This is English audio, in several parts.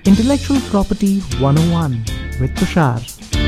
Intellectual Property 101 with Tushar.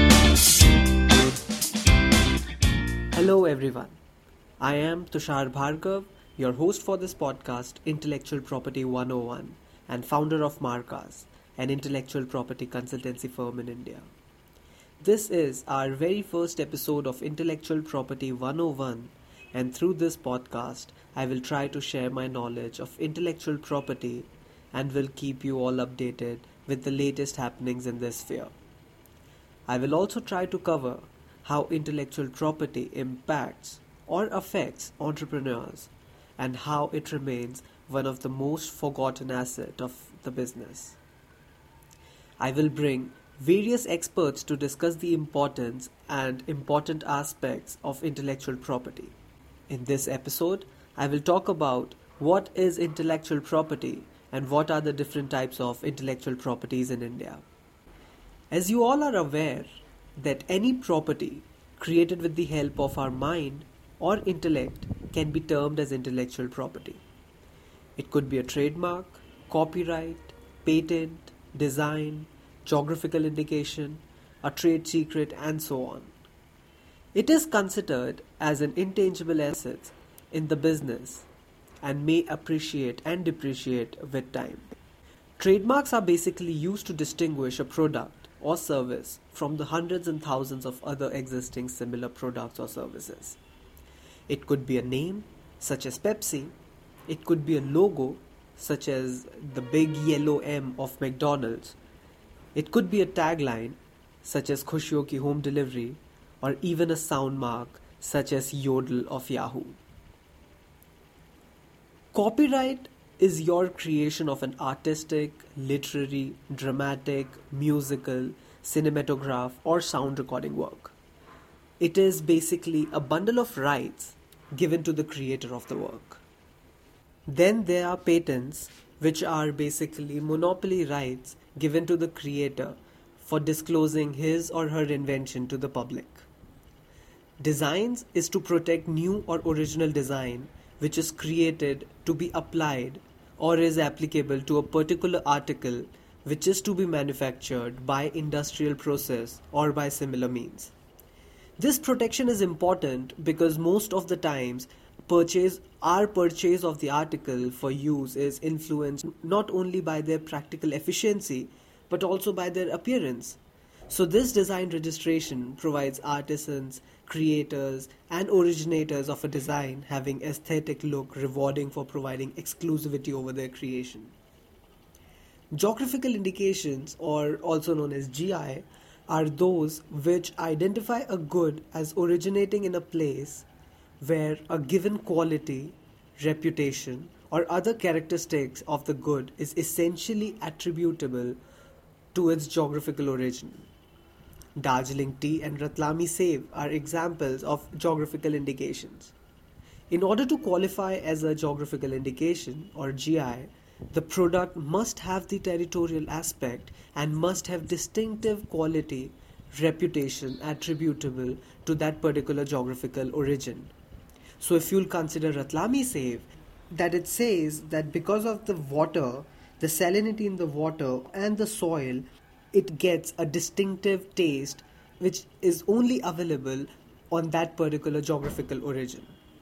Hello everyone, I am Tushar Bhargav, your host for this podcast, Intellectual Property 101, and founder of Markas, an intellectual property consultancy firm in India. This is our very first episode of Intellectual Property 101, and through this podcast, I will try to share my knowledge of intellectual property and will keep you all updated with the latest happenings in this sphere. I will also try to cover how intellectual property impacts or affects entrepreneurs and how it remains one of the most forgotten assets of the business. I will bring various experts to discuss the importance and important aspects of intellectual property. In this episode, I will talk about what is intellectual property and what are the different types of intellectual properties in India. As you all are aware that any property created with the help of our mind or intellect can be termed as intellectual property. It could be a trademark, copyright, patent, design, geographical indication, a trade secret, and so on. It is considered as an intangible asset in the business and may appreciate and depreciate with time. Trademarks are basically used to distinguish a product or service from the hundreds and thousands of other existing similar products or services. It could be a name, such as Pepsi. It could be a logo, such as the big yellow M of McDonald's. It could be a tagline, such as Khushiyon Ki Home Delivery, or even a sound mark, such as Yodel of Yahoo. Copyright is your creation of an artistic, literary, dramatic, musical, cinematograph, or sound recording work. It is basically a bundle of rights given to the creator of the work. Then there are patents, which are basically monopoly rights given to the creator for disclosing his or her invention to the public. Designs is to protect new or original design which is created to be applied or is applicable to a particular article which is to be manufactured by industrial process or by similar means. This protection is important because most of the times our purchase of the article for use is influenced not only by their practical efficiency but also by their appearance. So this design registration provides artisans, creators, and originators of a design having aesthetic look rewarding for providing exclusivity over their creation. Geographical indications, or also known as GI, are those which identify a good as originating in a place where a given quality, reputation, or other characteristics of the good is essentially attributable to its geographical origin. Darjeeling tea and Ratlami Save are examples of geographical indications. In order to qualify as a geographical indication or GI, the product must have the territorial aspect and must have distinctive quality, reputation attributable to that particular geographical origin. So if you'll consider Ratlami Save, that it says that because of the water, the salinity in the water and the soil, it gets a distinctive taste which is only available on that particular geographical origin.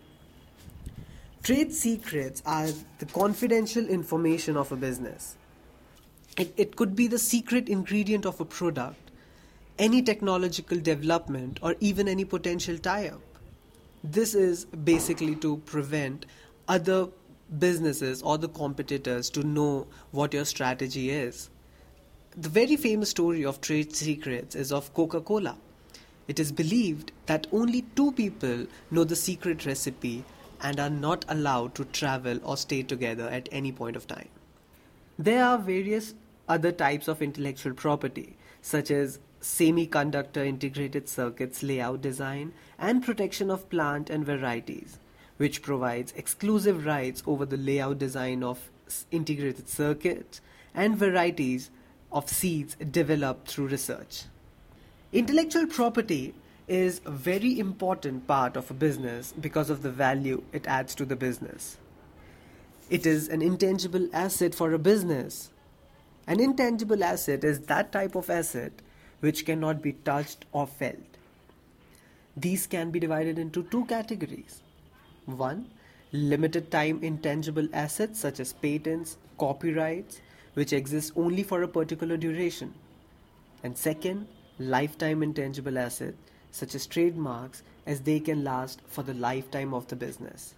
Trade secrets are the confidential information of a business. It could be the secret ingredient of a product, any technological development, or even any potential tie-up. This is basically to prevent other businesses or the competitors to know what your strategy is. The very famous story of trade secrets is of Coca-Cola. It is believed that only 2 people know the secret recipe and are not allowed to travel or stay together at any point of time. There are various other types of intellectual property, such as semiconductor integrated circuits layout design and protection of plant and varieties, which provides exclusive rights over the layout design of integrated circuits and varieties of seeds developed through research. Intellectual property is a very important part of a business because of the value it adds to the business. It is an intangible asset for a business. An intangible asset is that type of asset which cannot be touched or felt. These can be divided into two categories. One, limited time intangible assets such as patents, copyrights, which exist only for a particular duration. And second, lifetime intangible assets such as trademarks, as they can last for the lifetime of the business.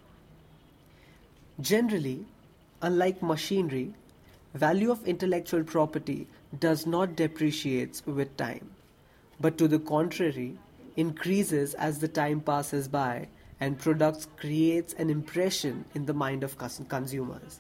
Generally, unlike machinery, value of intellectual property does not depreciate with time, but to the contrary, increases as the time passes by and products creates an impression in the mind of consumers.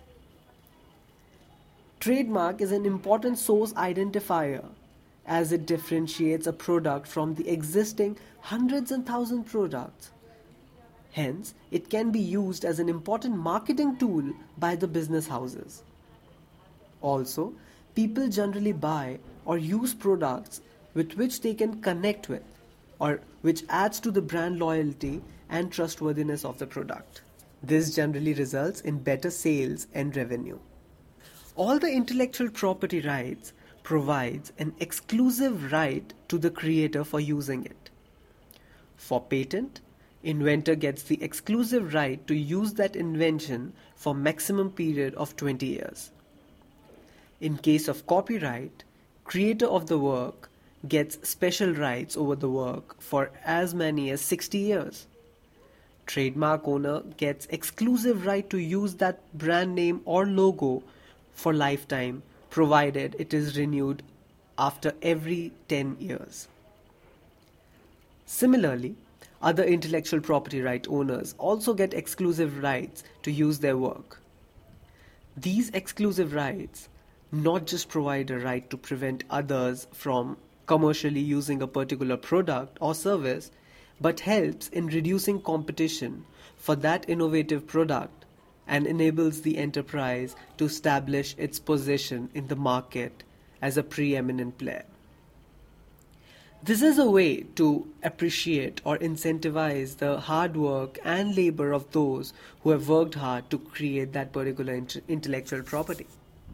Trademark is an important source identifier as it differentiates a product from the existing hundreds and thousands products. Hence, it can be used as an important marketing tool by the business houses. Also, people generally buy or use products with which they can connect with, or which adds to the brand loyalty and trustworthiness of the product. This generally results in better sales and revenue. All the intellectual property rights provides an exclusive right to the creator for using it. For patent, inventor gets the exclusive right to use that invention for maximum period of 20 years. In case of copyright, creator of the work gets special rights over the work for as many as 60 years. Trademark owner gets exclusive right to use that brand name or logo for lifetime, provided it is renewed after every 10 years. Similarly, other intellectual property right owners also get exclusive rights to use their work. These exclusive rights not just provide a right to prevent others from commercially using a particular product or service, but helps in reducing competition for that innovative product and enables the enterprise to establish its position in the market as a preeminent player. This is a way to appreciate or incentivize the hard work and labor of those who have worked hard to create that particular intellectual property.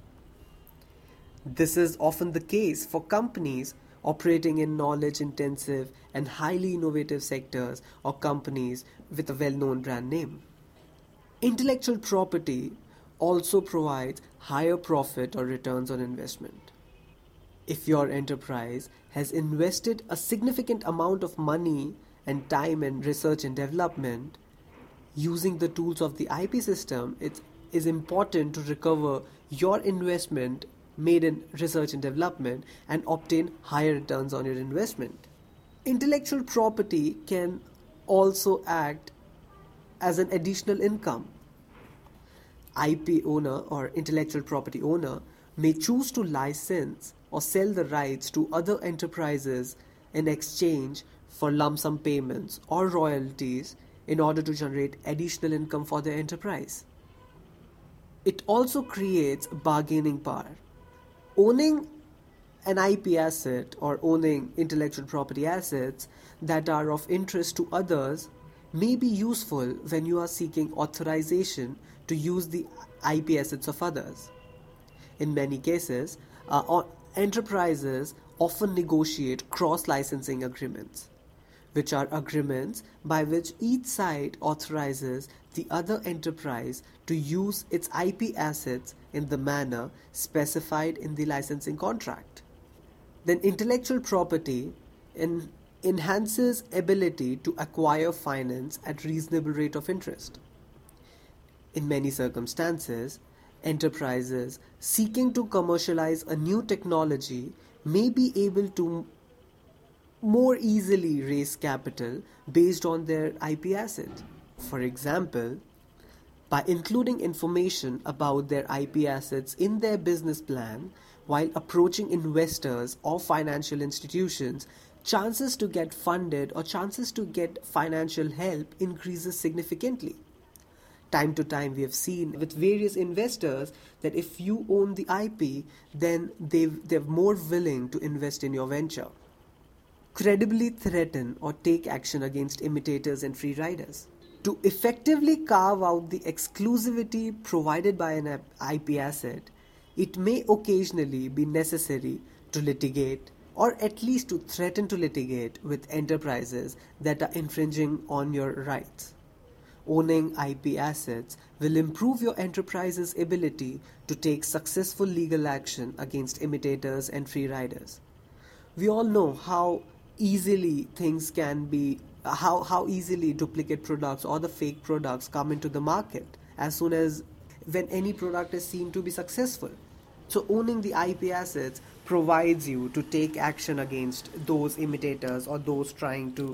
This is often the case for companies operating in knowledge-intensive and highly innovative sectors or companies with a well-known brand name. Intellectual property also provides higher profit or returns on investment. If your enterprise has invested a significant amount of money and time in research and development, using the tools of the IP system, it is important to recover your investment made in research and development and obtain higher returns on your investment. Intellectual property can also act as an additional income. IP owner or intellectual property owner may choose to license or sell the rights to other enterprises in exchange for lump sum payments or royalties in order to generate additional income for their enterprise. It also creates bargaining power. Owning an IP asset or owning intellectual property assets that are of interest to others may be useful when you are seeking authorization to use the IP assets of others. In many cases, enterprises often negotiate cross-licensing agreements, which are agreements by which each side authorizes the other enterprise to use its IP assets in the manner specified in the licensing contract. Then intellectual property enhances ability to acquire finance at reasonable rate of interest. In many circumstances, enterprises seeking to commercialize a new technology may be able to more easily raise capital based on their IP asset. For example, by including information about their IP assets in their business plan while approaching investors or financial institutions, chances to get funded or chances to get financial help increases significantly. Time to time we have seen with various investors that if you own the IP, then they're more willing to invest in your venture. Credibly threaten or take action against imitators and free riders. To effectively carve out the exclusivity provided by an IP asset, it may occasionally be necessary to litigate or at least to threaten to litigate with enterprises that are infringing on your rights. Owning IP assets will improve your enterprise's ability to take successful legal action against imitators and free riders. We all know how easily things can be, how easily duplicate products or the fake products come into the market as soon as when any product is seen to be successful. So owning the IP assets provides you to take action against those imitators or those trying to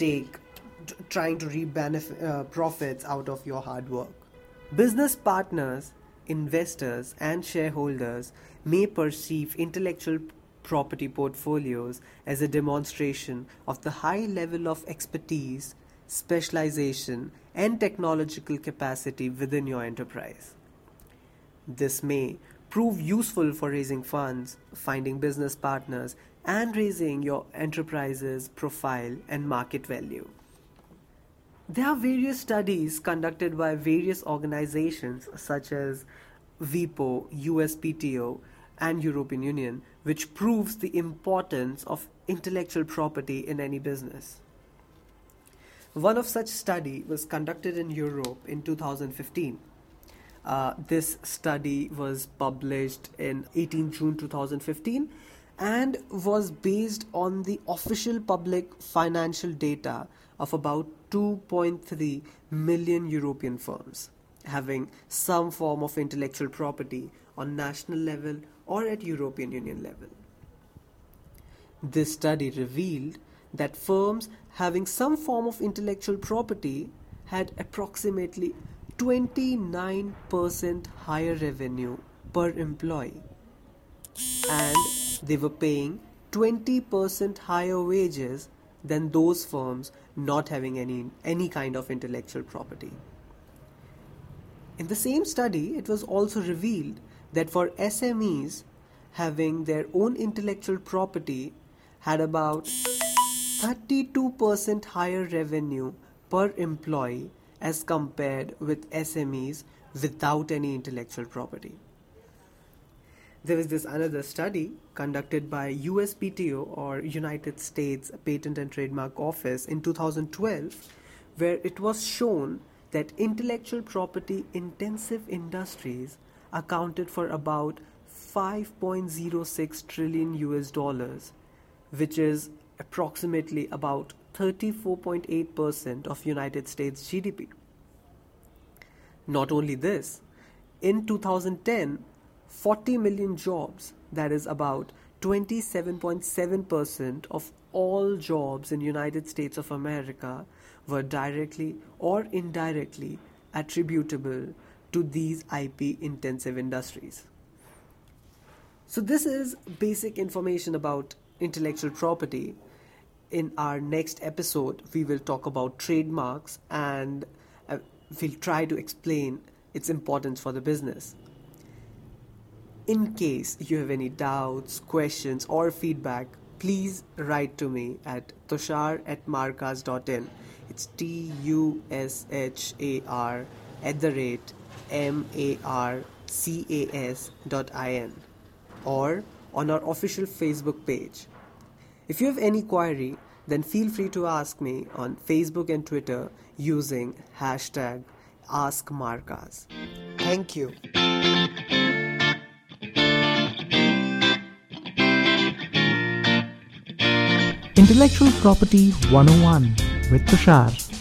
reap profits out of your hard work. Business partners, investors, and shareholders may perceive intellectual property portfolios as a demonstration of the high level of expertise, specialization, and technological capacity within your enterprise. This may prove useful for raising funds, finding business partners, and raising your enterprise's profile and market value. There are various studies conducted by various organizations such as WIPO, USPTO, and European Union, which proves the importance of intellectual property in any business. One of such study was conducted in Europe in 2015. This study was published in 18 June 2015 and was based on the official public financial data of about 2.3 million European firms having some form of intellectual property on national level or at European Union level. This study revealed that firms having some form of intellectual property had approximately 29% higher revenue per employee, and they were paying 20% higher wages than those firms not having any kind of intellectual property. In the same study, it was also revealed that for SMEs, having their own intellectual property had about 32% higher revenue per employee as compared with SMEs without any intellectual property. There was this another study conducted by USPTO or United States Patent and Trademark Office in 2012, where it was shown that intellectual property intensive industries accounted for about 5.06 trillion US dollars, which is approximately about 34.8% of United States GDP. Not only this, in 2010, 40 million jobs, that is about 27.7% of all jobs in United States of America, were directly or indirectly attributable to these IP intensive industries. So this is basic information about intellectual property. In our next episode, we will talk about trademarks and we'll try to explain its importance for the business. In case you have any doubts, questions, or feedback, please write to me at tushar@marcas.in. It's tushar@marcas.in or on our official Facebook page. If you have any query, then feel free to ask me on Facebook and Twitter using hashtag AskMarcas. Thank you. Intellectual Property 101 with Tushar.